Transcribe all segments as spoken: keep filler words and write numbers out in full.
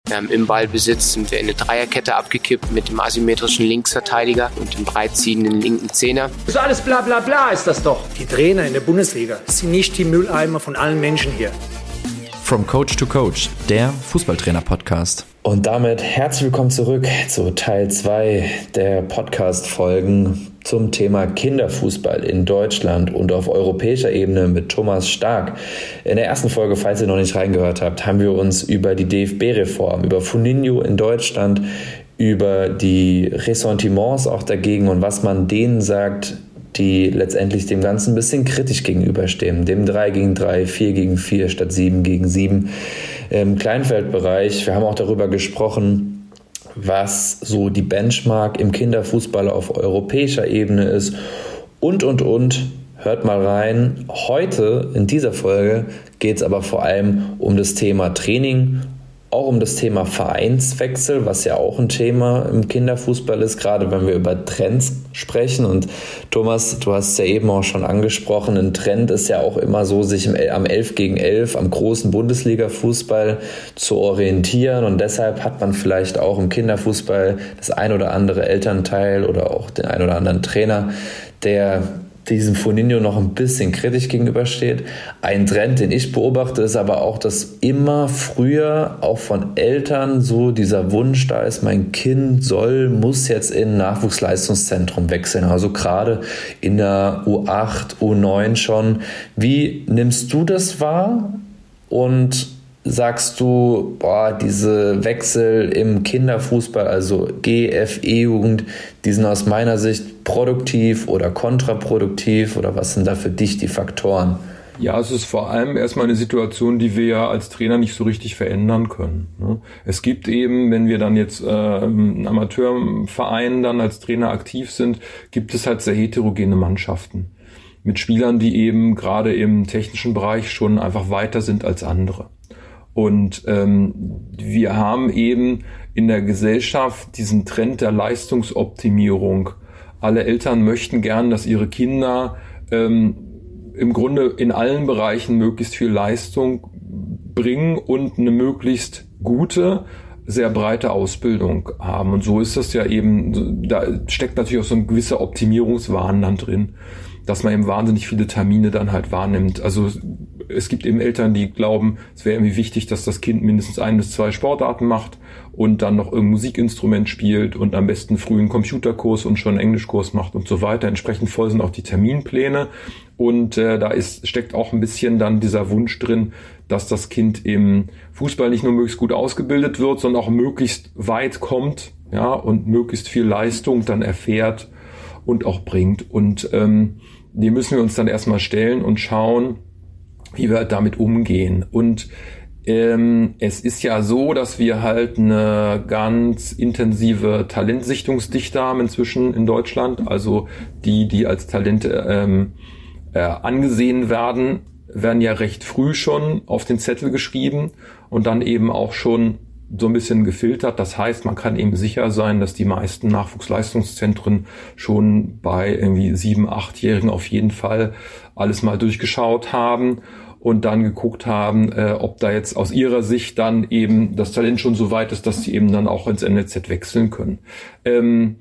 Ähm, Im Ballbesitz sind wir in eine Dreierkette abgekippt mit dem asymmetrischen Linksverteidiger und dem breitziehenden linken Zehner. So alles bla bla bla ist das doch. Die Trainer in der Bundesliga sind nicht die Mülleimer von allen Menschen hier. From Coach to Coach, der Fußballtrainer-Podcast. Und damit herzlich willkommen zurück zu Teil zwei der Podcast-Folgen zum Thema Kinderfußball in Deutschland und auf europäischer Ebene mit Thomas Stark. In der ersten Folge, falls ihr noch nicht reingehört habt, haben wir uns über die D F B-Reform, über Funinho in Deutschland, über die Ressentiments auch dagegen und was man denen sagt, die letztendlich dem Ganzen ein bisschen kritisch gegenüberstehen. Dem drei gegen drei, vier gegen vier statt sieben gegen sieben im Kleinfeldbereich. Wir haben auch darüber gesprochen, was so die Benchmark im Kinderfußball auf europäischer Ebene ist und, und, und. Hört mal rein. Heute in dieser Folge geht es aber vor allem um das Thema Training, auch um das Thema Vereinswechsel, was ja auch ein Thema im Kinderfußball ist, gerade wenn wir über Trends sprechen. Und Thomas, du hast es ja eben auch schon angesprochen, ein Trend ist ja auch immer so, sich im, am elf gegen elf, am großen Bundesliga-Fußball zu orientieren. Und deshalb hat man vielleicht auch im Kinderfußball das ein oder andere Elternteil oder auch den ein oder anderen Trainer, der diesem Funinho noch ein bisschen kritisch gegenübersteht. Ein Trend, den ich beobachte, ist aber auch, dass immer früher auch von Eltern so dieser Wunsch da ist, mein Kind soll, muss jetzt in ein Nachwuchsleistungszentrum wechseln. Also gerade in der U acht, U neun schon. Wie nimmst du das wahr? Und sagst du, boah, diese Wechsel im Kinderfußball, also G, F, E-Jugend, die sind aus meiner Sicht produktiv oder kontraproduktiv oder was sind da für dich die Faktoren? Ja, es ist vor allem erstmal eine Situation, die wir ja als Trainer nicht so richtig verändern können. Es gibt eben, wenn wir dann jetzt äh, im Amateurverein dann als Trainer aktiv sind, gibt es halt sehr heterogene Mannschaften mit Spielern, die eben gerade im technischen Bereich schon einfach weiter sind als andere. Und ähm, wir haben eben in der Gesellschaft diesen Trend der Leistungsoptimierung. Alle Eltern möchten gern, dass ihre Kinder ähm, im Grunde in allen Bereichen möglichst viel Leistung bringen und eine möglichst gute, sehr breite Ausbildung haben. Und so ist das ja eben, da steckt natürlich auch so ein gewisser Optimierungswahn dann drin, dass man eben wahnsinnig viele Termine dann halt wahrnimmt. Also es gibt eben Eltern, die glauben, es wäre irgendwie wichtig, dass das Kind mindestens ein bis zwei Sportarten macht und dann noch irgendein Musikinstrument spielt und am besten früh einen Computerkurs und schon einen Englischkurs macht und so weiter. Entsprechend voll sind auch die Terminpläne. Und äh, da ist, steckt auch ein bisschen dann dieser Wunsch drin, dass das Kind im Fußball nicht nur möglichst gut ausgebildet wird, sondern auch möglichst weit kommt, ja, und möglichst viel Leistung dann erfährt und auch bringt. Und ähm, die müssen wir uns dann erstmal stellen und schauen, wie wir damit umgehen. Und ähm, es ist ja so, dass wir halt eine ganz intensive Talentsichtungsdichte haben inzwischen in Deutschland. Also die, die als Talente ähm, äh, angesehen werden, werden ja recht früh schon auf den Zettel geschrieben und dann eben auch schon so ein bisschen gefiltert. Das heißt, man kann eben sicher sein, dass die meisten Nachwuchsleistungszentren schon bei irgendwie sieben-, achtjährigen auf jeden Fall alles mal durchgeschaut haben und dann geguckt haben, äh, ob da jetzt aus ihrer Sicht dann eben das Talent schon so weit ist, dass sie eben dann auch ins N L Z wechseln können. Ähm,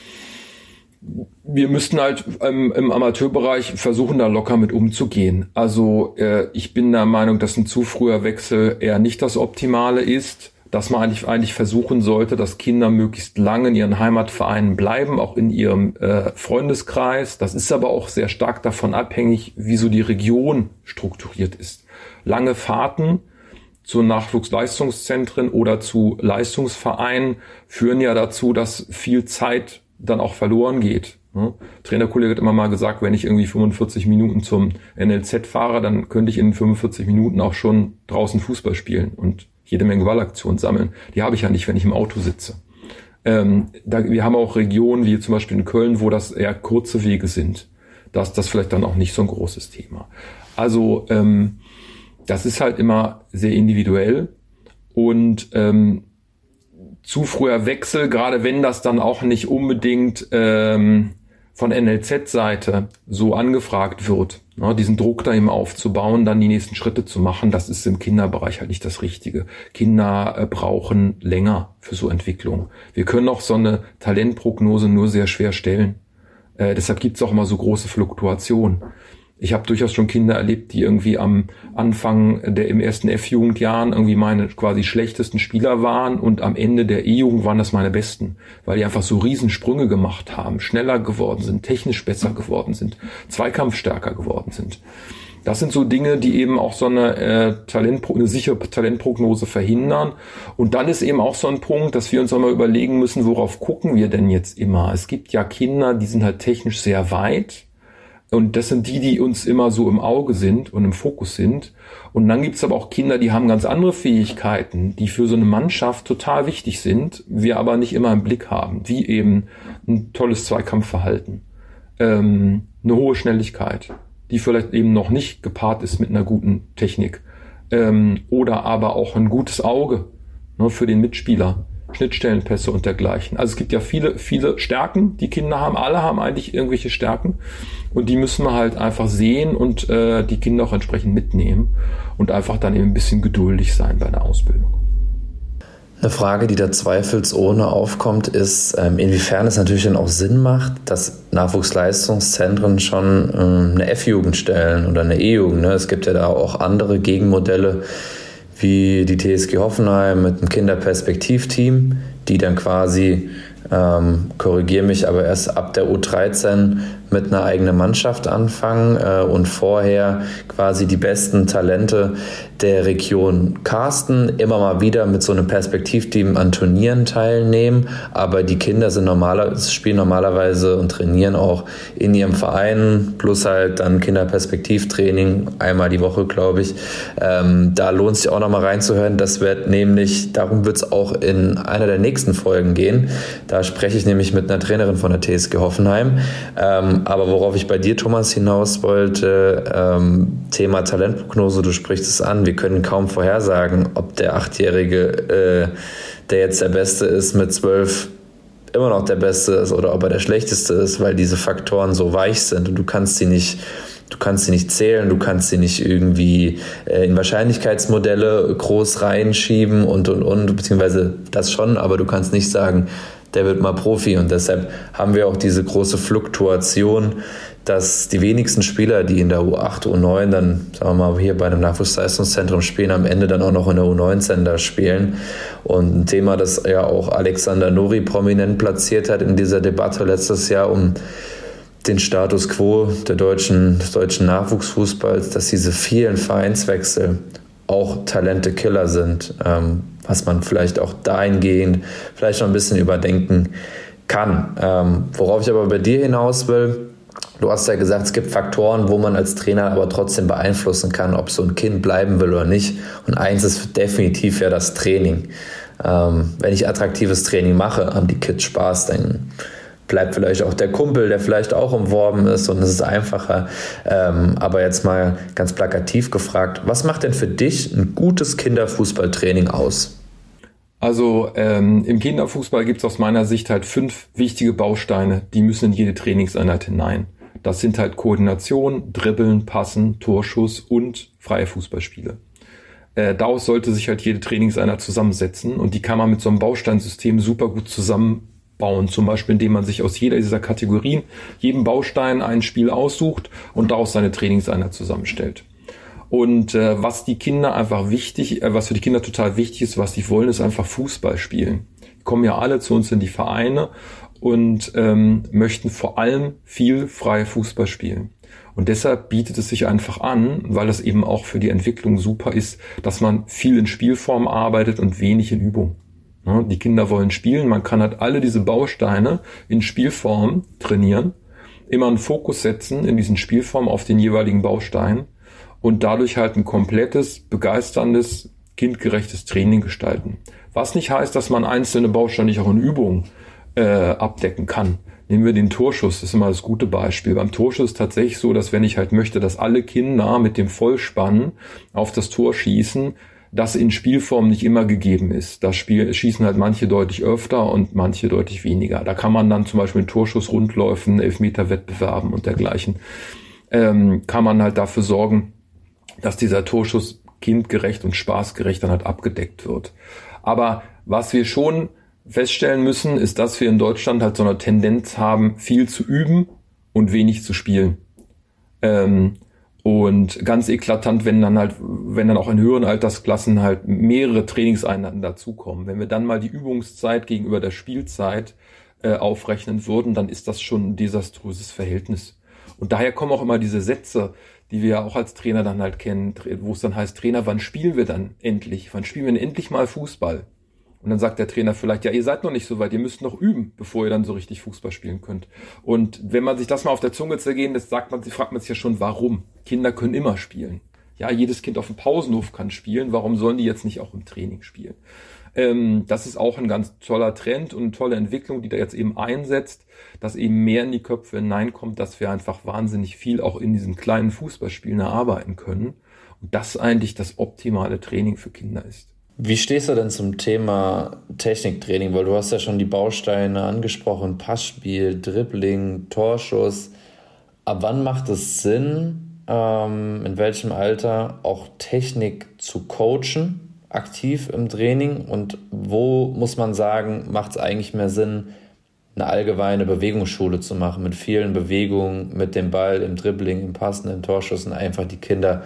wir müssten halt ähm, im Amateurbereich versuchen, da locker mit umzugehen. Also äh, ich bin der Meinung, dass ein zu früher Wechsel eher nicht das Optimale ist, dass man eigentlich, eigentlich versuchen sollte, dass Kinder möglichst lange in ihren Heimatvereinen bleiben, auch in ihrem äh, Freundeskreis. Das ist aber auch sehr stark davon abhängig, wie so die Region strukturiert ist. Lange Fahrten zu Nachwuchsleistungszentren oder zu Leistungsvereinen führen ja dazu, dass viel Zeit dann auch verloren geht. Ne? Trainerkollege hat immer mal gesagt, wenn ich irgendwie fünfundvierzig Minuten zum N L Z fahre, dann könnte ich in fünfundvierzig Minuten auch schon draußen Fußball spielen und jede Menge Ballaktionen sammeln. Die habe ich ja nicht, wenn ich im Auto sitze. Ähm, da, wir haben auch Regionen wie zum Beispiel in Köln, wo das eher kurze Wege sind. Da ist das vielleicht dann auch nicht so ein großes Thema. Also ähm, das ist halt immer sehr individuell und ähm, zu früher Wechsel, gerade wenn das dann auch nicht unbedingt ähm, von N L Z-Seite so angefragt wird, ne, diesen Druck da eben aufzubauen, dann die nächsten Schritte zu machen, das ist im Kinderbereich halt nicht das Richtige. Kinder äh, brauchen länger für so Entwicklung. Wir können auch so eine Talentprognose nur sehr schwer stellen. Äh, deshalb gibt es auch immer so große Fluktuationen. Ich habe durchaus schon Kinder erlebt, die irgendwie am Anfang der im ersten F-Jugendjahren irgendwie meine quasi schlechtesten Spieler waren und am Ende der E-Jugend waren das meine besten, weil die einfach so Riesensprünge gemacht haben, schneller geworden sind, technisch besser geworden sind, zweikampfstärker geworden sind. Das sind so Dinge, die eben auch so eine, äh, Talentpro- eine sichere Talentprognose verhindern. Und dann ist eben auch so ein Punkt, dass wir uns auch mal überlegen müssen, worauf gucken wir denn jetzt immer? Es gibt ja Kinder, die sind halt technisch sehr weit. Und das sind die, die uns immer so im Auge sind und im Fokus sind. Und dann gibt's aber auch Kinder, die haben ganz andere Fähigkeiten, die für so eine Mannschaft total wichtig sind, wir aber nicht immer im Blick haben. Wie eben ein tolles Zweikampfverhalten, ähm, eine hohe Schnelligkeit, die vielleicht eben noch nicht gepaart ist mit einer guten Technik. Ähm, oder aber auch ein gutes Auge, ne, für den Mitspieler. Schnittstellenpässe und dergleichen. Also es gibt ja viele, viele Stärken, die Kinder haben. Alle haben eigentlich irgendwelche Stärken und die müssen wir halt einfach sehen und äh, die Kinder auch entsprechend mitnehmen und einfach dann eben ein bisschen geduldig sein bei der Ausbildung. Eine Frage, die da zweifelsohne aufkommt, ist, ähm, inwiefern es natürlich dann auch Sinn macht, dass Nachwuchsleistungszentren schon ähm, eine F-Jugend stellen oder eine E-Jugend. Ne? Es gibt ja da auch andere Gegenmodelle, wie die T S G Hoffenheim mit einem Kinderperspektivteam, die dann quasi, ähm, korrigiere mich, aber erst ab der U dreizehn mit einer eigenen Mannschaft anfangen äh, und vorher quasi die besten Talente der Region casten, immer mal wieder mit so einem Perspektivteam an Turnieren teilnehmen, aber die Kinder sind normaler, spielen normalerweise und trainieren auch in ihrem Verein, plus halt dann Kinderperspektivtraining, einmal die Woche, glaube ich. Ähm, da lohnt sich auch nochmal reinzuhören. Das wird nämlich, darum wird es auch in einer der nächsten Folgen gehen. Da spreche ich nämlich mit einer Trainerin von der T S G Hoffenheim. Ähm, aber worauf ich bei dir, Thomas, hinaus wollte, ähm, Thema Talentprognose, du sprichst es an, wir können kaum vorhersagen, ob der Achtjährige, äh, der jetzt der Beste ist, mit zwölf immer noch der Beste ist oder ob er der Schlechteste ist, weil diese Faktoren so weich sind und du kannst sie nicht, du kannst sie nicht zählen, du kannst sie nicht irgendwie äh, in Wahrscheinlichkeitsmodelle groß reinschieben und, und, und, beziehungsweise das schon, aber du kannst nicht sagen, der wird mal Profi und deshalb haben wir auch diese große Fluktuation, dass die wenigsten Spieler, die in der U acht, U neun dann, sagen wir mal, hier bei einem Nachwuchsleistungszentrum spielen, am Ende dann auch noch in der U neunzehn da spielen. Und ein Thema, das ja auch Alexander Nuri prominent platziert hat in dieser Debatte letztes Jahr um den Status quo der deutschen, des deutschen Nachwuchsfußballs, dass diese vielen Vereinswechsel auch Talente-Killer sind, ähm, was man vielleicht auch dahingehend vielleicht noch ein bisschen überdenken kann. Ähm, worauf ich aber bei dir hinaus will, du hast ja gesagt, es gibt Faktoren, wo man als Trainer aber trotzdem beeinflussen kann, ob so ein Kind bleiben will oder nicht. Und eins ist definitiv ja das Training. Ähm, wenn ich attraktives Training mache, haben die Kids Spaß, dann bleibt vielleicht auch der Kumpel, der vielleicht auch umworben ist und es ist einfacher. Ähm, aber jetzt mal ganz plakativ gefragt, was macht denn für dich ein gutes Kinderfußballtraining aus? Also ähm, im Kinderfußball gibt es aus meiner Sicht halt fünf wichtige Bausteine, die müssen in jede Trainingseinheit hinein. Das sind halt Koordination, Dribbeln, Passen, Torschuss und freie Fußballspiele. Äh, daraus sollte sich halt jede Trainingseinheit zusammensetzen und die kann man mit so einem Bausteinsystem super gut zusammenbauen. Zum Beispiel, indem man sich aus jeder dieser Kategorien, jedem Baustein ein Spiel aussucht und daraus seine Trainingseinheit zusammenstellt. Und äh, was die Kinder einfach wichtig, äh, was für die Kinder total wichtig ist, was die wollen, ist einfach Fußball spielen. Die kommen ja alle zu uns in die Vereine und ähm, möchten vor allem viel freie Fußball spielen. Und deshalb bietet es sich einfach an, weil das eben auch für die Entwicklung super ist, dass man viel in Spielform arbeitet und wenig in Übung. Ja, die Kinder wollen spielen, man kann halt alle diese Bausteine in Spielform trainieren, immer einen Fokus setzen in diesen Spielformen auf den jeweiligen Baustein und dadurch halt ein komplettes, begeisterndes, kindgerechtes Training gestalten. Was nicht heißt, dass man einzelne Bausteine nicht auch in Übung äh, abdecken kann. Nehmen wir den Torschuss, das ist immer das gute Beispiel. Beim Torschuss ist tatsächlich so, dass wenn ich halt möchte, dass alle Kinder mit dem Vollspann auf das Tor schießen, das in Spielform nicht immer gegeben ist. Da Spiel, schießen halt manche deutlich öfter und manche deutlich weniger. Da kann man dann zum Beispiel in Torschussrundläufen, Elfmeterwettbewerben und dergleichen, ähm, kann man halt dafür sorgen, dass dieser Torschuss kindgerecht und spaßgerecht dann halt abgedeckt wird. Aber was wir schon feststellen müssen, ist, dass wir in Deutschland halt so eine Tendenz haben, viel zu üben und wenig zu spielen. Ähm, Und ganz eklatant, wenn dann halt, wenn dann auch in höheren Altersklassen halt mehrere Trainingseinheiten dazukommen. Wenn wir dann mal die Übungszeit gegenüber der Spielzeit äh, aufrechnen würden, dann ist das schon ein desaströses Verhältnis. Und daher kommen auch immer diese Sätze, die wir ja auch als Trainer dann halt kennen, wo es dann heißt, Trainer, wann spielen wir dann endlich? Wann spielen wir denn endlich mal Fußball? Und dann sagt der Trainer vielleicht, ja, ihr seid noch nicht so weit, ihr müsst noch üben, bevor ihr dann so richtig Fußball spielen könnt. Und wenn man sich das mal auf der Zunge zergehen lässt, sagt man, fragt man sich ja schon, warum? Kinder können immer spielen. Ja, jedes Kind auf dem Pausenhof kann spielen, warum sollen die jetzt nicht auch im Training spielen? Ähm, das ist auch ein ganz toller Trend und eine tolle Entwicklung, die da jetzt eben einsetzt, dass eben mehr in die Köpfe hineinkommt, dass wir einfach wahnsinnig viel auch in diesen kleinen Fußballspielen erarbeiten können. Und das eigentlich das optimale Training für Kinder ist. Wie stehst du denn zum Thema Techniktraining? Weil du hast ja schon die Bausteine angesprochen, Passspiel, Dribbling, Torschuss. Ab wann macht es Sinn, ähm, in welchem Alter auch Technik zu coachen, aktiv im Training? Und wo muss man sagen, macht es eigentlich mehr Sinn, eine allgemeine Bewegungsschule zu machen, mit vielen Bewegungen, mit dem Ball, im Dribbling, im Passen, im Torschuss und einfach die Kinder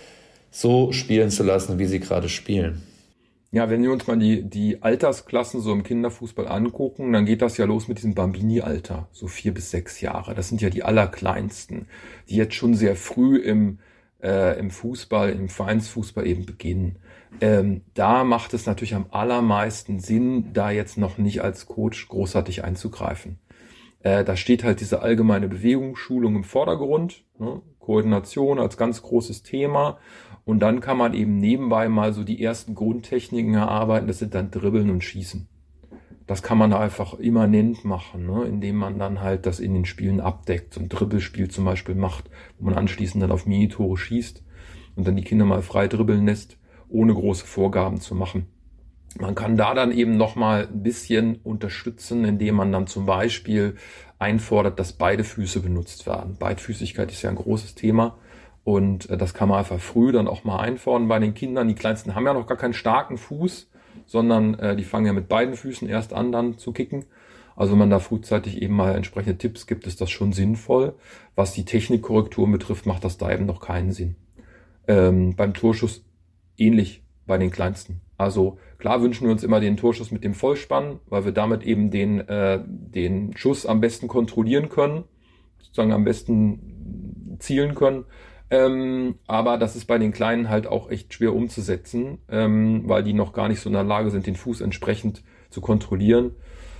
so spielen zu lassen, wie sie gerade spielen? Ja, wenn wir uns mal die, die Altersklassen so im Kinderfußball angucken, dann geht das ja los mit diesem Bambini-Alter, so vier bis sechs Jahre. Das sind ja die allerkleinsten, die jetzt schon sehr früh im, äh, im Fußball, im Vereinsfußball eben beginnen. Ähm, da macht es natürlich am allermeisten Sinn, da jetzt noch nicht als Coach großartig einzugreifen. Äh, da steht halt diese allgemeine Bewegungsschulung im Vordergrund, ne? Koordination als ganz großes Thema. Und dann kann man eben nebenbei mal so die ersten Grundtechniken erarbeiten. Das sind dann Dribbeln und Schießen. Das kann man einfach immanent machen, ne? Indem man dann halt das in den Spielen abdeckt. So ein Dribbelspiel zum Beispiel macht, wo man anschließend dann auf Minitore schießt und dann die Kinder mal frei dribbeln lässt, ohne große Vorgaben zu machen. Man kann da dann eben nochmal ein bisschen unterstützen, indem man dann zum Beispiel einfordert, dass beide Füße benutzt werden. Beidfüßigkeit ist ja ein großes Thema. Und das kann man einfach früh dann auch mal einfordern bei den Kindern. Die Kleinsten haben ja noch gar keinen starken Fuß, sondern äh, die fangen ja mit beiden Füßen erst an, dann zu kicken. Also wenn man da frühzeitig eben mal entsprechende Tipps gibt, ist das schon sinnvoll. Was die Technikkorrektur betrifft, macht das da eben noch keinen Sinn. Ähm, beim Torschuss ähnlich bei den Kleinsten. Also klar wünschen wir uns immer den Torschuss mit dem Vollspann, weil wir damit eben den, äh, den Schuss am besten kontrollieren können, sozusagen am besten zielen können. Ähm, aber das ist bei den Kleinen halt auch echt schwer umzusetzen, ähm, weil die noch gar nicht so in der Lage sind, den Fuß entsprechend zu kontrollieren.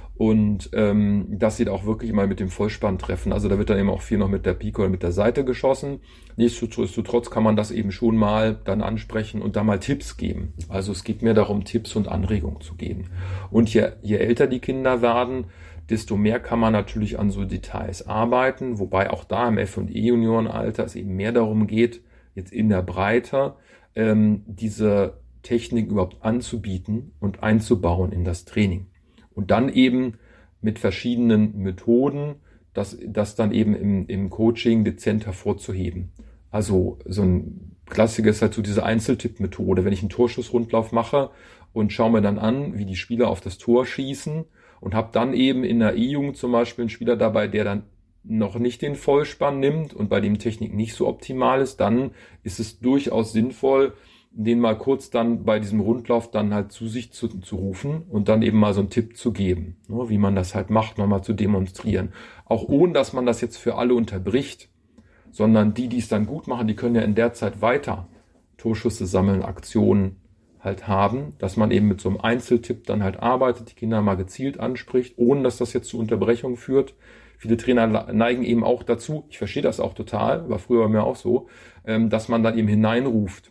Und ähm, das sieht auch wirklich mal mit dem Vollspann treffen. Also da wird dann eben auch viel noch mit der Pike oder mit der Seite geschossen. Nichtsdestotrotz kann man das eben schon mal dann ansprechen und da mal Tipps geben. Also es geht mehr darum, Tipps und Anregungen zu geben. Und je, je älter die Kinder werden, desto mehr kann man natürlich an so Details arbeiten, wobei auch da im F- und E-Juniorenalter es eben mehr darum geht, jetzt in der Breite ähm, diese Technik überhaupt anzubieten und einzubauen in das Training. Und dann eben mit verschiedenen Methoden, das, das dann eben im, im Coaching dezent hervorzuheben. Also so ein Klassiker ist halt so diese Einzeltipp-Methode. Wenn ich einen Torschussrundlauf mache und schaue mir dann an, wie die Spieler auf das Tor schießen, und habe dann eben in der E-Jugend zum Beispiel einen Spieler dabei, der dann noch nicht den Vollspann nimmt und bei dem Technik nicht so optimal ist, dann ist es durchaus sinnvoll, den mal kurz dann bei diesem Rundlauf dann halt zu sich zu, zu rufen und dann eben mal so einen Tipp zu geben, ne, wie man das halt macht, nochmal zu demonstrieren. Auch ohne, dass man das jetzt für alle unterbricht, sondern die, die es dann gut machen, die können ja in der Zeit weiter Torschüsse sammeln, Aktionen halt haben, dass man eben mit so einem Einzeltipp dann halt arbeitet, die Kinder mal gezielt anspricht, ohne dass das jetzt zu Unterbrechungen führt. Viele Trainer neigen eben auch dazu, ich verstehe das auch total, war früher bei mir auch so, dass man dann eben hineinruft,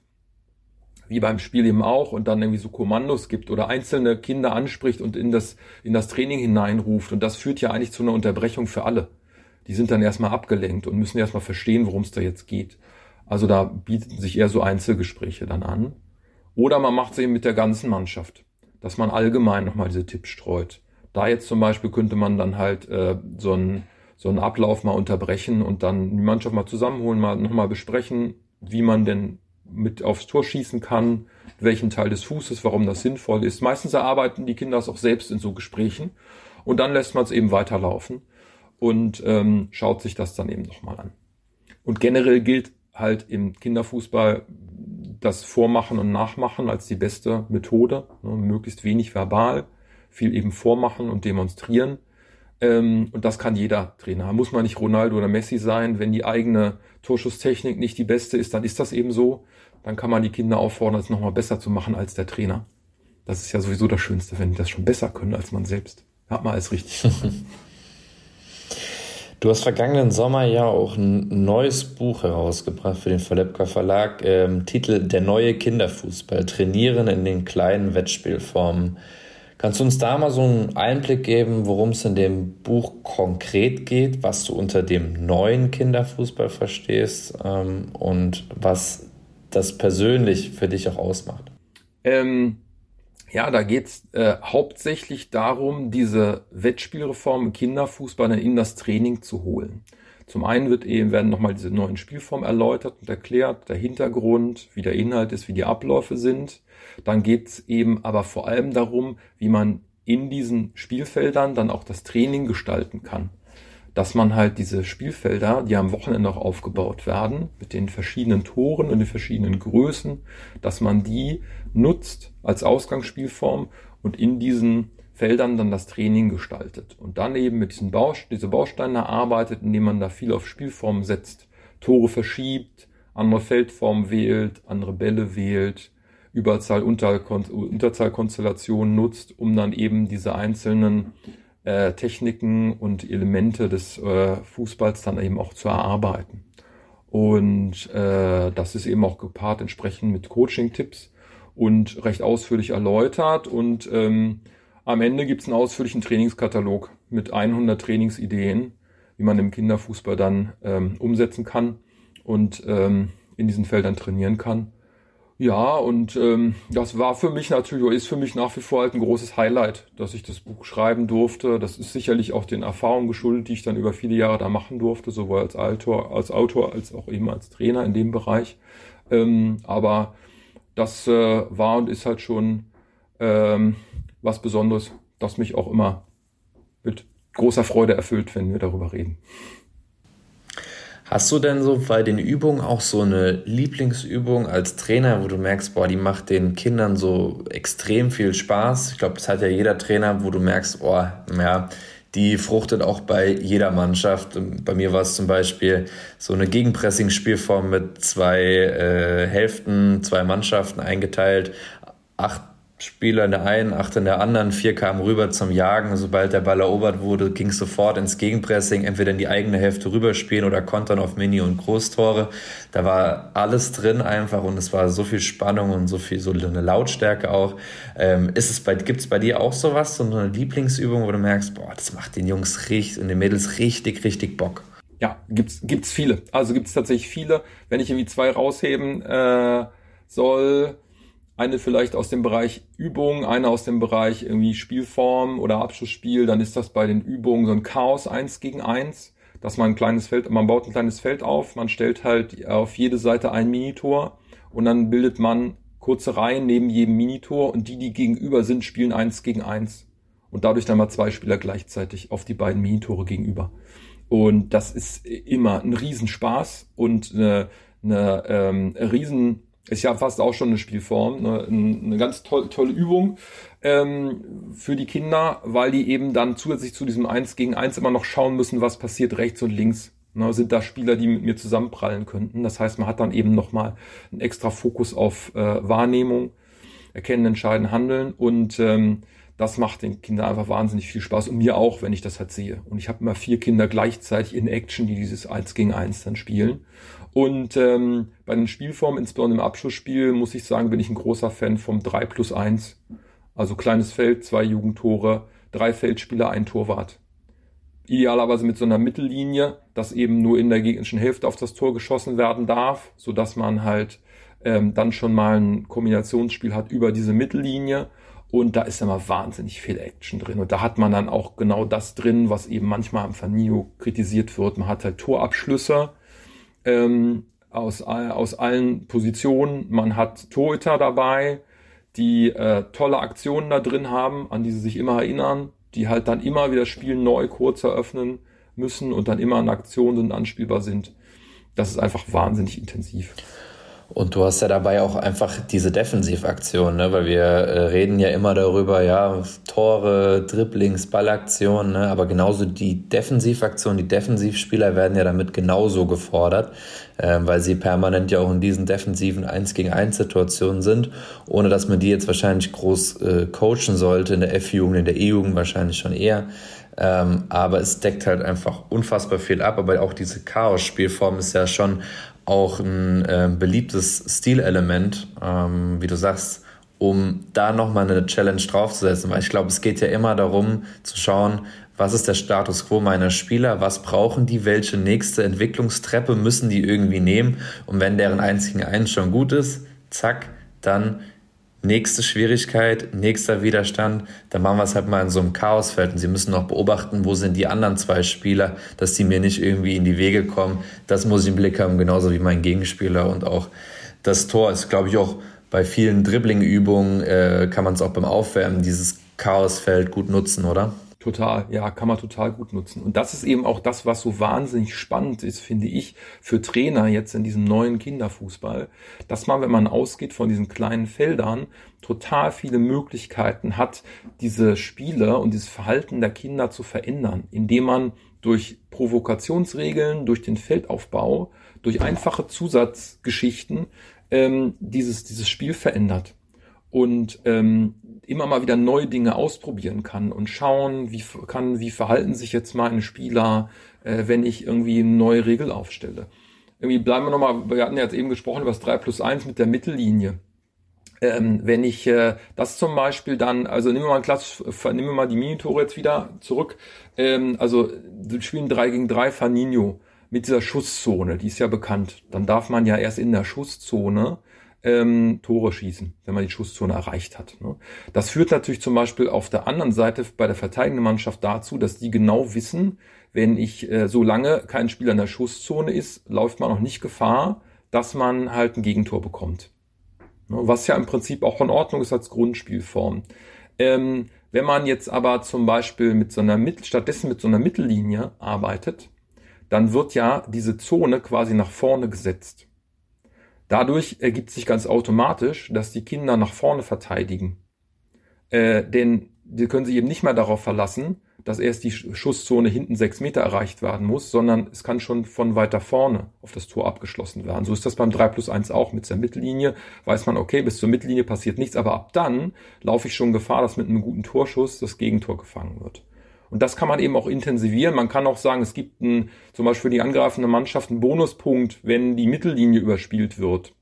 wie beim Spiel eben auch, und dann irgendwie so Kommandos gibt oder einzelne Kinder anspricht und in das, in das Training hineinruft. Und das führt ja eigentlich zu einer Unterbrechung für alle. Die sind dann erstmal abgelenkt und müssen erstmal verstehen, worum es da jetzt geht. Also da bieten sich eher so Einzelgespräche dann an. Oder man macht es eben mit der ganzen Mannschaft, dass man allgemein nochmal diese Tipps streut. Da jetzt zum Beispiel könnte man dann halt äh, so einen so einen Ablauf mal unterbrechen und dann die Mannschaft mal zusammenholen, mal nochmal besprechen, wie man denn mit aufs Tor schießen kann, welchen Teil des Fußes, warum das sinnvoll ist. Meistens erarbeiten die Kinder das auch selbst in so Gesprächen und dann lässt man es eben weiterlaufen und ähm, schaut sich das dann eben nochmal an. Und generell gilt halt im Kinderfußball das Vormachen und Nachmachen als die beste Methode, ne, möglichst wenig verbal, viel eben vormachen und demonstrieren. Ähm, und das kann jeder Trainer. Muss man nicht Ronaldo oder Messi sein. Wenn die eigene Torschusstechnik nicht die beste ist, dann ist das eben so. Dann kann man die Kinder auffordern, es nochmal besser zu machen als der Trainer. Das ist ja sowieso das Schönste, wenn die das schon besser können als man selbst. Hat man alles richtig gemacht. Du hast vergangenen Sommer ja auch ein neues Buch herausgebracht für den Verlepka Verlag. Ähm, Titel Der neue Kinderfußball. Trainieren in den kleinen Wettspielformen. Kannst du uns da mal so einen Einblick geben, worum es in dem Buch konkret geht, was du unter dem neuen Kinderfußball verstehst ähm, und was das persönlich für dich auch ausmacht? Ähm, ja, da geht's äh, hauptsächlich darum, diese Wettspielreform im Kinderfußball in das Training zu holen. Zum einen wird eben, werden nochmal diese neuen Spielformen erläutert und erklärt, der Hintergrund, wie der Inhalt ist, wie die Abläufe sind. Dann geht's eben aber vor allem darum, wie man in diesen Spielfeldern dann auch das Training gestalten kann. Dass man halt diese Spielfelder, die am Wochenende auch aufgebaut werden, mit den verschiedenen Toren und den verschiedenen Größen, dass man die nutzt als Ausgangsspielform und in diesen Feldern dann das Training gestaltet. Und dann eben mit diesen Baust- diese Bausteine arbeitet, indem man da viel auf Spielformen setzt, Tore verschiebt, andere Feldformen wählt, andere Bälle wählt, Überzahl, Unterzahlkonstellationen nutzt, um dann eben diese einzelnen äh, Techniken und Elemente des äh, Fußballs dann eben auch zu erarbeiten. Und äh, das ist eben auch gepaart entsprechend mit Coaching-Tipps und recht ausführlich erläutert. Und ähm, am Ende gibt es einen ausführlichen Trainingskatalog mit hundert Trainingsideen, wie man im Kinderfußball dann ähm, umsetzen kann und ähm, in diesen Feldern trainieren kann. Ja, und ähm, das war für mich natürlich, oder ist für mich nach wie vor halt ein großes Highlight, dass ich das Buch schreiben durfte. Das ist sicherlich auch den Erfahrungen geschuldet, die ich dann über viele Jahre da machen durfte, sowohl als Autor, als Autor als auch eben als Trainer in dem Bereich. Ähm, aber das äh, war und ist halt schon ähm, was Besonderes, das mich auch immer mit großer Freude erfüllt, wenn wir darüber reden. Hast du denn so bei den Übungen auch so eine Lieblingsübung als Trainer, wo du merkst, boah, die macht den Kindern so extrem viel Spaß? Ich glaube, das hat ja jeder Trainer, wo du merkst, oh, ja, die fruchtet auch bei jeder Mannschaft. Bei mir war es zum Beispiel so eine Gegenpressing-Spielform mit zwei äh, Hälften, zwei Mannschaften eingeteilt, acht Spieler in der einen, acht in der anderen, vier kamen rüber zum Jagen. Sobald der Ball erobert wurde, ging es sofort ins Gegenpressing, entweder in die eigene Hälfte rüberspielen oder kontern auf Mini- und Großtore. Da war alles drin einfach und es war so viel Spannung und so viel, so eine Lautstärke auch. Ähm, ist es bei, gibt's bei dir auch sowas, so eine Lieblingsübung, wo du merkst, boah, das macht den Jungs richtig und den Mädels richtig, richtig Bock? Ja, gibt's, gibt's viele. Also gibt's tatsächlich viele. Wenn ich irgendwie zwei rausheben äh, soll, eine vielleicht aus dem Bereich Übung, eine aus dem Bereich irgendwie Spielform oder Abschlussspiel, dann ist das bei den Übungen so ein Chaos eins gegen eins, dass man ein kleines Feld, man baut ein kleines Feld auf, man stellt halt auf jede Seite ein Minitor und dann bildet man kurze Reihen neben jedem Minitor und die, die gegenüber sind, spielen eins gegen eins und dadurch dann mal zwei Spieler gleichzeitig auf die beiden Minitore gegenüber. Und das ist immer ein Riesenspaß und eine, eine ähm, riesen ist ja fast auch schon eine Spielform, eine, eine ganz toll, tolle Übung ähm, für die Kinder, weil die eben dann zusätzlich zu diesem eins gegen eins immer noch schauen müssen, was passiert rechts und links. Ne, sind da Spieler, die mit mir zusammenprallen könnten. Das heißt, man hat dann eben nochmal einen extra Fokus auf äh, Wahrnehmung, Erkennen, Entscheiden, Handeln und ähm, das macht den Kindern einfach wahnsinnig viel Spaß und mir auch, wenn ich das halt sehe. Und ich habe immer vier Kinder gleichzeitig in Action, die dieses eins gegen eins dann spielen. Und ähm, bei den Spielformen, insbesondere im Abschlussspiel, muss ich sagen, bin ich ein großer Fan vom drei plus eins. Also kleines Feld, zwei Jugendtore, drei Feldspieler, ein Torwart. Idealerweise mit so einer Mittellinie, dass eben nur in der gegnerischen Hälfte auf das Tor geschossen werden darf, sodass man halt ähm, dann schon mal ein Kombinationsspiel hat über diese Mittellinie. Und da ist immer wahnsinnig viel Action drin. Und da hat man dann auch genau das drin, was eben manchmal am Fernino kritisiert wird. Man hat halt Torabschlüsse ähm, aus, aus allen Positionen. Man hat Torhüter dabei, die äh, tolle Aktionen da drin haben, an die sie sich immer erinnern, die halt dann immer wieder das Spiel neu kurz eröffnen müssen und dann immer in Aktionen sind, anspielbar sind. Das ist einfach wahnsinnig intensiv. Und du hast ja dabei auch einfach diese Defensivaktion, ne? Weil wir äh, reden ja immer darüber, ja, Tore, Dribblings, Ballaktionen, ne? Aber genauso die Defensivaktion, die Defensivspieler werden ja damit genauso gefordert, äh, weil sie permanent ja auch in diesen defensiven eins gegen eins Situationen sind, ohne dass man die jetzt wahrscheinlich groß äh, coachen sollte, in der F-Jugend, in der E-Jugend wahrscheinlich schon eher. Ähm, aber es deckt halt einfach unfassbar viel ab, aber auch diese Chaos-Spielform ist ja schon auch ein äh, beliebtes Stilelement, ähm, wie du sagst, um da nochmal eine Challenge draufzusetzen, weil ich glaube, es geht ja immer darum zu schauen, was ist der Status quo meiner Spieler, was brauchen die, welche nächste Entwicklungstreppe müssen die irgendwie nehmen, und wenn deren eins gegen eins schon gut ist, zack, dann nächste Schwierigkeit, nächster Widerstand, dann machen wir es halt mal in so einem Chaosfeld und sie müssen noch beobachten, wo sind die anderen zwei Spieler, dass die mir nicht irgendwie in die Wege kommen. Das muss ich im Blick haben, genauso wie mein Gegenspieler. Und auch das Tor ist, glaube ich, auch bei vielen Dribbling-Übungen äh, kann man es auch beim Aufwärmen, dieses Chaosfeld gut nutzen, oder? Total, ja, kann man total gut nutzen. Und das ist eben auch das, was so wahnsinnig spannend ist, finde ich, für Trainer jetzt in diesem neuen Kinderfußball, dass man, wenn man ausgeht von diesen kleinen Feldern, total viele Möglichkeiten hat, diese Spiele und dieses Verhalten der Kinder zu verändern, indem man durch Provokationsregeln, durch den Feldaufbau, durch einfache Zusatzgeschichten ähm, dieses, dieses Spiel verändert. Und ähm, immer mal wieder neue Dinge ausprobieren kann und schauen, wie kann, wie verhalten sich jetzt meine Spieler, äh, wenn ich irgendwie eine neue Regel aufstelle. Irgendwie bleiben wir nochmal, wir hatten ja jetzt eben gesprochen über das drei plus eins mit der Mittellinie. Ähm, wenn ich äh, das zum Beispiel dann, also nehmen wir mal ein Klass, nehmen wir mal die Minitore jetzt wieder zurück, ähm, also wir spielen drei gegen drei Fernino mit dieser Schusszone, die ist ja bekannt. Dann darf man ja erst in der Schusszone Ähm, Tore schießen, wenn man die Schusszone erreicht hat. Ne? Das führt natürlich zum Beispiel auf der anderen Seite bei der verteidigenden Mannschaft dazu, dass die genau wissen, wenn ich, äh, solange kein Spieler in der Schusszone ist, läuft man auch nicht Gefahr, dass man halt ein Gegentor bekommt. Ne? Was ja im Prinzip auch in Ordnung ist als Grundspielform. Ähm, wenn man jetzt aber zum Beispiel mit so einer Mittel, stattdessen mit so einer Mittellinie arbeitet, dann wird ja diese Zone quasi nach vorne gesetzt. Dadurch ergibt sich ganz automatisch, dass die Kinder nach vorne verteidigen. Äh, denn die können sich eben nicht mehr darauf verlassen, dass erst die Schusszone hinten sechs Meter erreicht werden muss, sondern es kann schon von weiter vorne auf das Tor abgeschlossen werden. So ist das beim drei plus eins auch mit der Mittellinie. Weiß man, okay, bis zur Mittellinie passiert nichts, aber ab dann laufe ich schon Gefahr, dass mit einem guten Torschuss das Gegentor gefangen wird. Und das kann man eben auch intensivieren. Man kann auch sagen, es gibt einen, zum Beispiel für die angreifende Mannschaft einen Bonuspunkt, wenn die Mittellinie überspielt wird.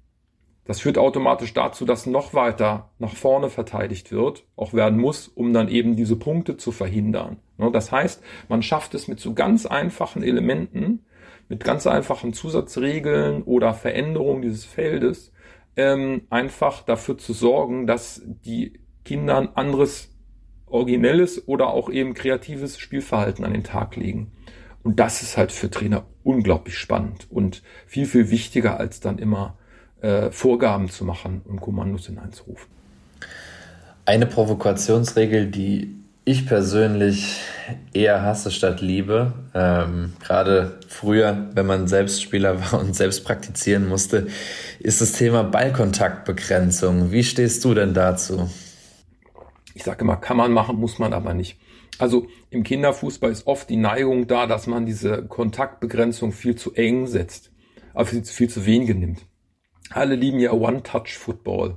Das führt automatisch dazu, dass noch weiter nach vorne verteidigt wird, auch werden muss, um dann eben diese Punkte zu verhindern. Das heißt, man schafft es mit so ganz einfachen Elementen, mit ganz einfachen Zusatzregeln oder Veränderungen dieses Feldes, einfach dafür zu sorgen, dass die Kinder ein anderes originelles oder auch eben kreatives Spielverhalten an den Tag legen. Und das ist halt für Trainer unglaublich spannend und viel, viel wichtiger, als dann immer äh, Vorgaben zu machen und Kommandos hineinzurufen. Eine Provokationsregel, die ich persönlich eher hasse statt liebe, ähm, gerade früher, wenn man selbst Spieler war und selbst praktizieren musste, ist das Thema Ballkontaktbegrenzung. Wie stehst du denn dazu? Ich sage immer, kann man machen, muss man aber nicht. Also im Kinderfußball ist oft die Neigung da, dass man diese Kontaktbegrenzung viel zu eng setzt, aber viel, viel zu wenige nimmt. Alle lieben ja One-Touch-Football,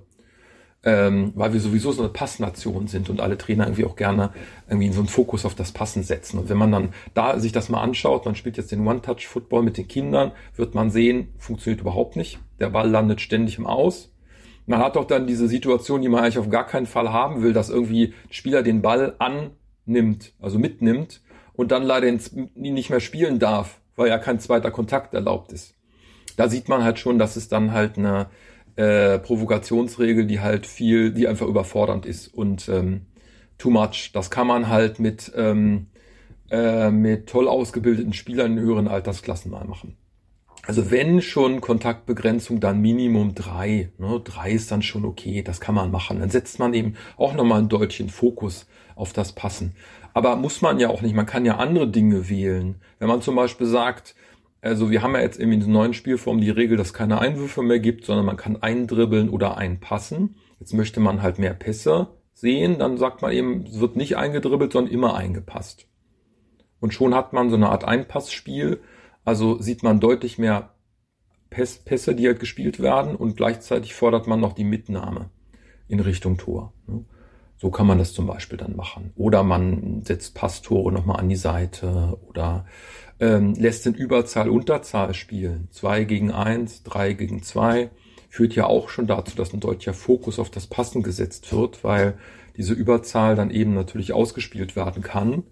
ähm, weil wir sowieso so eine Passnation sind und alle Trainer irgendwie auch gerne irgendwie so einen Fokus auf das Passen setzen. Und wenn man dann da sich das mal anschaut, man spielt jetzt den One-Touch-Football mit den Kindern, wird man sehen, funktioniert überhaupt nicht. Der Ball landet ständig im Aus. Man hat doch dann diese Situation, die man eigentlich auf gar keinen Fall haben will, dass irgendwie ein Spieler den Ball annimmt, also mitnimmt und dann leider nicht mehr spielen darf, weil ja kein zweiter Kontakt erlaubt ist. Da sieht man halt schon, dass es dann halt eine äh, Provokationsregel, die halt viel, die einfach überfordernd ist und ähm, too much. Das kann man halt mit ähm, äh, mit toll ausgebildeten Spielern in höheren Altersklassen mal machen. Also wenn schon Kontaktbegrenzung, dann Minimum drei. Ne? Drei ist dann schon okay, das kann man machen. Dann setzt man eben auch nochmal ein Deutchen Fokus auf das Passen. Aber muss man ja auch nicht, man kann ja andere Dinge wählen. Wenn man zum Beispiel sagt, also wir haben ja jetzt in dieser neuen Spielform die Regel, dass es keine Einwürfe mehr gibt, sondern man kann eindribbeln oder einpassen. Jetzt möchte man halt mehr Pässe sehen, dann sagt man eben, es wird nicht eingedribbelt, sondern immer eingepasst. Und schon hat man so eine Art Einpassspiel, also sieht man deutlich mehr Pässe, die halt gespielt werden und gleichzeitig fordert man noch die Mitnahme in Richtung Tor. So kann man das zum Beispiel dann machen. Oder man setzt Passtore nochmal an die Seite oder ähm, lässt den Überzahl-Unterzahl spielen. Zwei gegen eins, drei gegen zwei. Führt ja auch schon dazu, dass ein deutlicher Fokus auf das Passen gesetzt wird, weil diese Überzahl dann eben natürlich ausgespielt werden kann.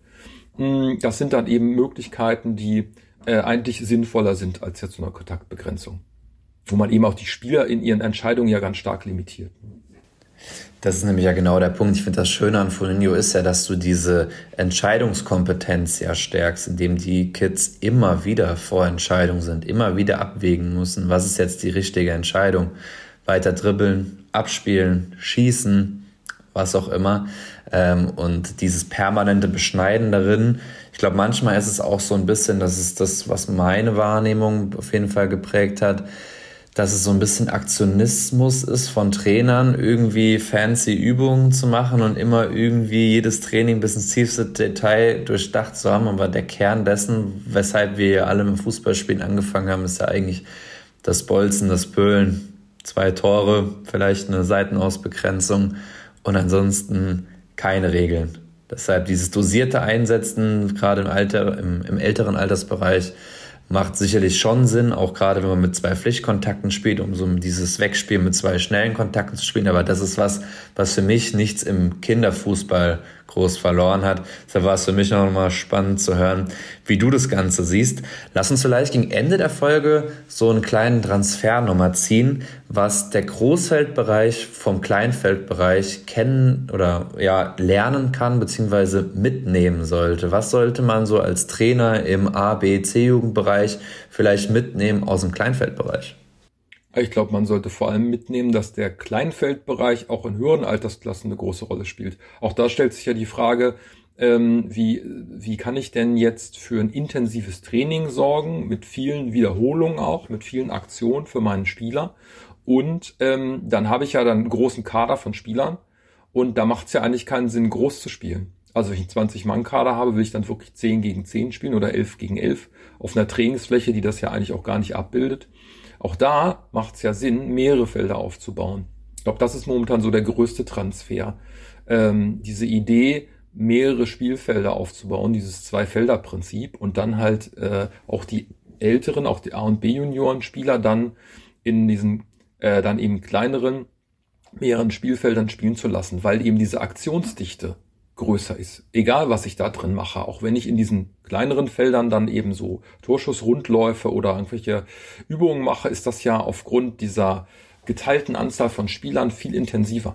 Das sind dann eben Möglichkeiten, die äh, eigentlich sinnvoller sind als jetzt so eine Kontaktbegrenzung. Wo man eben auch die Spieler in ihren Entscheidungen ja ganz stark limitiert. Das ist nämlich ja genau der Punkt. Ich finde, das Schöne an Foligno ist ja, dass du diese Entscheidungskompetenz ja stärkst, indem die Kids immer wieder vor Entscheidungen sind, immer wieder abwägen müssen, was ist jetzt die richtige Entscheidung. Weiter dribbeln, abspielen, schießen, was auch immer. Und dieses permanente Beschneiden darin, ich glaube, manchmal ist es auch so ein bisschen, das ist das, was meine Wahrnehmung auf jeden Fall geprägt hat, dass es so ein bisschen Aktionismus ist von Trainern, irgendwie fancy Übungen zu machen und immer irgendwie jedes Training bis ins tiefste Detail durchdacht zu haben. Aber der Kern dessen, weshalb wir alle mit Fußballspielen angefangen haben, ist ja eigentlich das Bolzen, das Pölen, zwei Tore, vielleicht eine Seitenausbegrenzung und ansonsten keine Regeln. Deshalb dieses dosierte Einsetzen, gerade im Alter, im, im älteren Altersbereich, macht sicherlich schon Sinn, auch gerade wenn man mit zwei Pflichtkontakten spielt, um so dieses Wegspielen mit zwei schnellen Kontakten zu spielen. Aber das ist was, was für mich nichts im Kinderfußball groß verloren hat. Deshalb war es für mich noch mal spannend zu hören, wie du das Ganze siehst. Lass uns vielleicht gegen Ende der Folge so einen kleinen Transfer nochmal ziehen, was der Großfeldbereich vom Kleinfeldbereich kennen oder ja lernen kann bzw. mitnehmen sollte. Was sollte man so als Trainer im A, B, C-Jugendbereich vielleicht mitnehmen aus dem Kleinfeldbereich? Ich glaube, man sollte vor allem mitnehmen, dass der Kleinfeldbereich auch in höheren Altersklassen eine große Rolle spielt. Auch da stellt sich ja die Frage, ähm, wie, wie kann ich denn jetzt für ein intensives Training sorgen, mit vielen Wiederholungen auch, mit vielen Aktionen für meinen Spieler. Und ähm, dann habe ich ja dann einen großen Kader von Spielern und da macht es ja eigentlich keinen Sinn, groß zu spielen. Also wenn ich einen zwanzig-Mann-Kader habe, will ich dann wirklich zehn gegen zehn spielen oder elf gegen elf auf einer Trainingsfläche, die das ja eigentlich auch gar nicht abbildet. Auch da macht es ja Sinn, mehrere Felder aufzubauen. Ich glaube, das ist momentan so der größte Transfer. Ähm, diese Idee, mehrere Spielfelder aufzubauen, dieses Zwei-Felder-Prinzip und dann halt äh, auch die älteren, auch die A- und B-Junioren-Spieler dann in diesen äh, dann eben kleineren, mehreren Spielfeldern spielen zu lassen, weil eben diese Aktionsdichte größer ist. Egal, was ich da drin mache, auch wenn ich in diesen kleineren Feldern dann eben so Torschussrundläufe oder irgendwelche Übungen mache, ist das ja aufgrund dieser geteilten Anzahl von Spielern viel intensiver.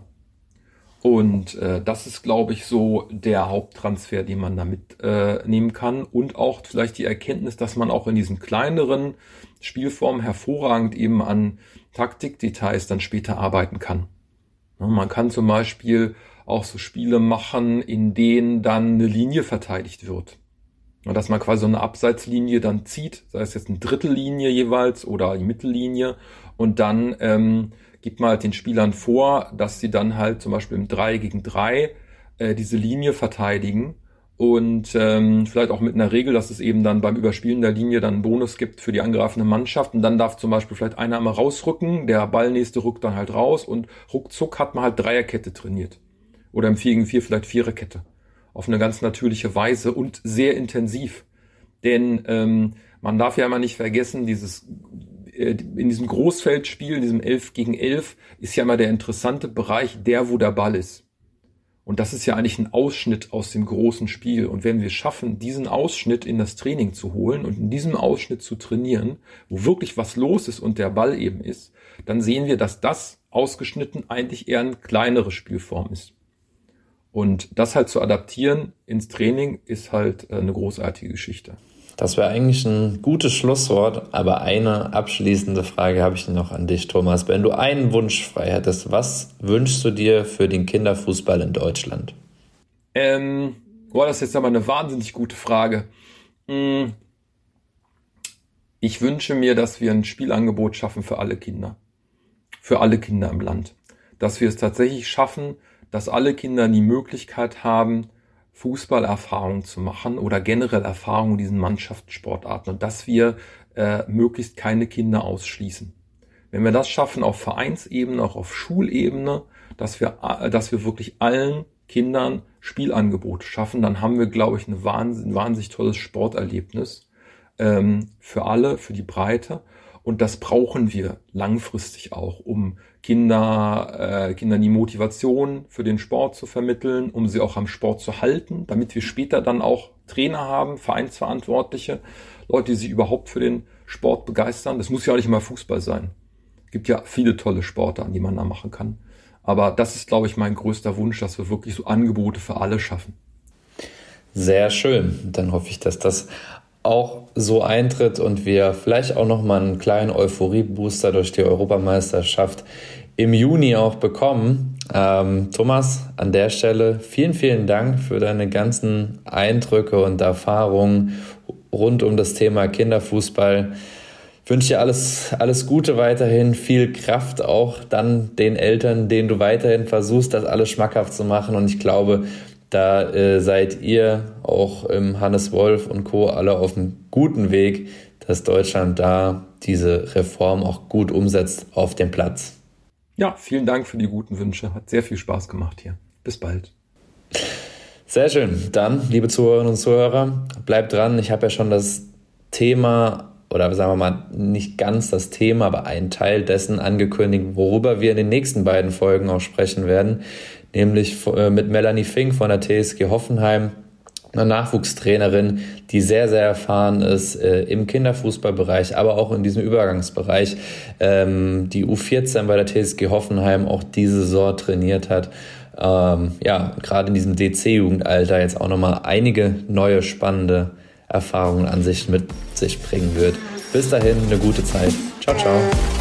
Und äh, das ist, glaube ich, so der Haupttransfer, den man da mitnehmen äh, kann. Und auch vielleicht die Erkenntnis, dass man auch in diesen kleineren Spielformen hervorragend eben an Taktikdetails dann später arbeiten kann. Ja, man kann zum Beispiel auch so Spiele machen, in denen dann eine Linie verteidigt wird. Und dass man quasi so eine Abseitslinie dann zieht, sei es jetzt eine Drittellinie jeweils oder die Mittellinie, und dann ähm, gibt man halt den Spielern vor, dass sie dann halt zum Beispiel im drei gegen drei äh, diese Linie verteidigen und ähm, vielleicht auch mit einer Regel, dass es eben dann beim Überspielen der Linie dann einen Bonus gibt für die angreifende Mannschaft, und dann darf zum Beispiel vielleicht einer einmal rausrücken, der Ballnächste rückt dann halt raus und ruckzuck hat man halt Dreierkette trainiert. Oder im vier gegen vier vielleicht Viererkette. Auf eine ganz natürliche Weise und sehr intensiv. Denn ähm, man darf ja immer nicht vergessen, dieses äh, in diesem Großfeldspiel, in diesem elf gegen elf, ist ja immer der interessante Bereich der, wo der Ball ist. Und das ist ja eigentlich ein Ausschnitt aus dem großen Spiel. Und wenn wir schaffen, diesen Ausschnitt in das Training zu holen und in diesem Ausschnitt zu trainieren, wo wirklich was los ist und der Ball eben ist, dann sehen wir, dass das ausgeschnitten eigentlich eher eine kleinere Spielform ist. Und das halt zu adaptieren ins Training ist halt eine großartige Geschichte. Das wäre eigentlich ein gutes Schlusswort, aber eine abschließende Frage habe ich noch an dich, Thomas. Wenn du einen Wunsch frei hättest, was wünschst du dir für den Kinderfußball in Deutschland? Ähm, boah, das ist jetzt aber eine wahnsinnig gute Frage. Ich wünsche mir, dass wir ein Spielangebot schaffen für alle Kinder. Für alle Kinder im Land. Dass wir es tatsächlich schaffen, dass alle Kinder die Möglichkeit haben, Fußballerfahrung zu machen oder generell Erfahrung in diesen Mannschaftssportarten und dass wir äh, möglichst keine Kinder ausschließen. Wenn wir das schaffen auf Vereinsebene, auch auf Schulebene, dass wir, äh, dass wir wirklich allen Kindern Spielangebote schaffen, dann haben wir, glaube ich, eine wahnsinnig, ein wahnsinnig tolles Sporterlebnis ähm, für alle, für die Breite. Und das brauchen wir langfristig auch, um Kinder, äh, Kindern die Motivation für den Sport zu vermitteln, um sie auch am Sport zu halten, damit wir später dann auch Trainer haben, Vereinsverantwortliche, Leute, die sich überhaupt für den Sport begeistern. Das muss ja auch nicht immer Fußball sein. Es gibt ja viele tolle Sportarten, die man da machen kann. Aber das ist, glaube ich, mein größter Wunsch, dass wir wirklich so Angebote für alle schaffen. Sehr schön. Dann hoffe ich, dass das auch so eintritt und wir vielleicht auch nochmal einen kleinen Euphorie-Booster durch die Europameisterschaft im Juni auch bekommen. Ähm, Thomas, an der Stelle vielen, vielen Dank für deine ganzen Eindrücke und Erfahrungen rund um das Thema Kinderfußball. Ich wünsche dir alles, alles Gute weiterhin, viel Kraft auch dann den Eltern, denen du weiterhin versuchst, das alles schmackhaft zu machen. Und ich glaube, da äh, seid ihr auch im Hannes Wolf und Co. alle auf einem guten Weg, dass Deutschland da diese Reform auch gut umsetzt auf dem Platz. Ja, vielen Dank für die guten Wünsche. Hat sehr viel Spaß gemacht hier. Bis bald. Sehr schön. Dann, liebe Zuhörerinnen und Zuhörer, bleibt dran. Ich habe ja schon das Thema, oder sagen wir mal nicht ganz das Thema, aber einen Teil dessen angekündigt, worüber wir in den nächsten beiden Folgen auch sprechen werden. Nämlich mit Melanie Fink von der T S G Hoffenheim, eine Nachwuchstrainerin, die sehr, sehr erfahren ist äh, im Kinderfußballbereich, aber auch in diesem Übergangsbereich, ähm, die U vierzehn bei der T S G Hoffenheim auch diese Saison trainiert hat. Ähm, ja, gerade in diesem D C-Jugendalter jetzt auch nochmal einige neue spannende Erfahrungen an sich mit sich bringen wird. Bis dahin, eine gute Zeit. Ciao, ciao.